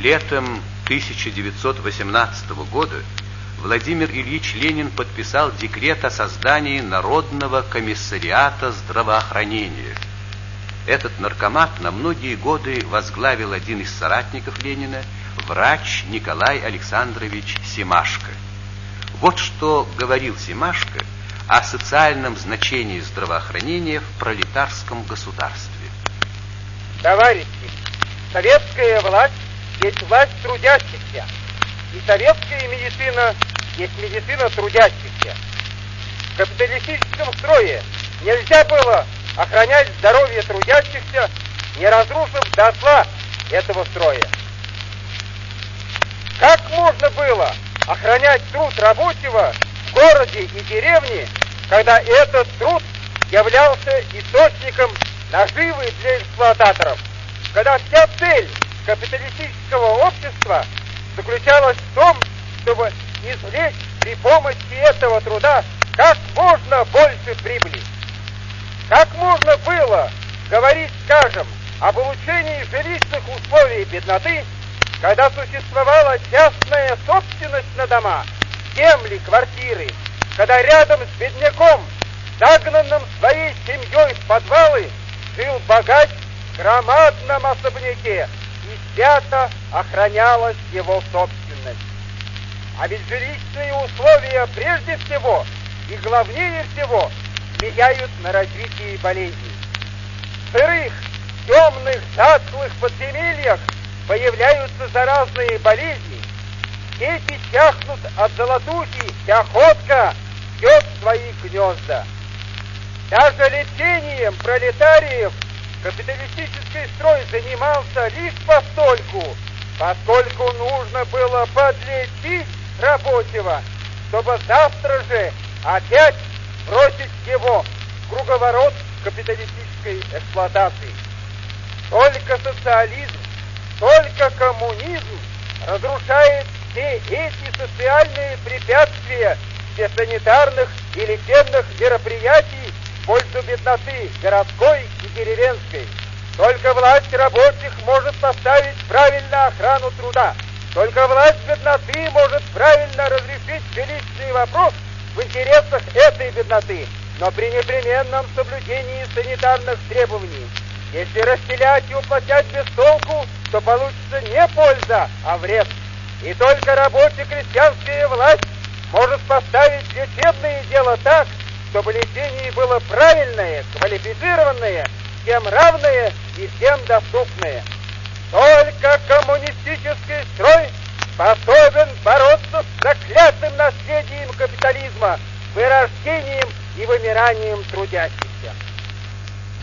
Летом 1918 года Владимир Ильич Ленин подписал декрет о создании Народного комиссариата здравоохранения. Этот наркомат на многие годы возглавил один из соратников Ленина, врач Николай Александрович Семашко. Вот что говорил Семашко о социальном значении здравоохранения в пролетарском государстве. Товарищи, советская власть есть власть трудящихся, и советская медицина есть медицина трудящихся. В капиталистическом строе нельзя было охранять здоровье трудящихся, не разрушив дотла этого строя. Как можно было охранять труд рабочего в городе и деревне, когда этот труд являлся источником наживы для эксплуататоров, когда вся цель капиталистического общества заключалась в том, чтобы извлечь при помощи этого труда как можно больше прибыли? Как можно было говорить, скажем, об улучшении жилищных условий бедноты, когда существовала частная собственность на дома, земли, квартиры, когда рядом с бедняком, загнанным своей семьей в подвалы, жил богач в громадном особняке, и свято охранялась его собственность? А ведь жилищные условия прежде всего и главнее всего влияют на развитие болезней. В сырых, темных, затхлых подземельях появляются заразные болезни, дети чахнут от золотухи, и охотка бьет свои гнезда. Даже лечением пролетариев капиталистический строй занимался лишь постольку, поскольку нужно было подлечить рабочего, чтобы завтра же опять бросить его в круговорот капиталистической эксплуатации. Только социализм, только коммунизм разрушает все эти социальные препятствия для санитарных и лечебных мероприятий в пользу бедноты городской и деревенской. Только власть рабочих может поставить правильно охрану труда. Только власть бедноты может правильно разрешить жилищный вопрос в интересах этой бедноты, но при непременном соблюдении санитарных требований. Если расселять и уплотнять без толку, то получится не польза, а вред. И только рабоче-крестьянская власть может поставить лечебное дело так, чтобы лечение было правильное, квалифицированное, всем равное и всем доступное. Только коммунистический строй способен бороться с заклятым наследием капитализма, вырождением и вымиранием трудящихся.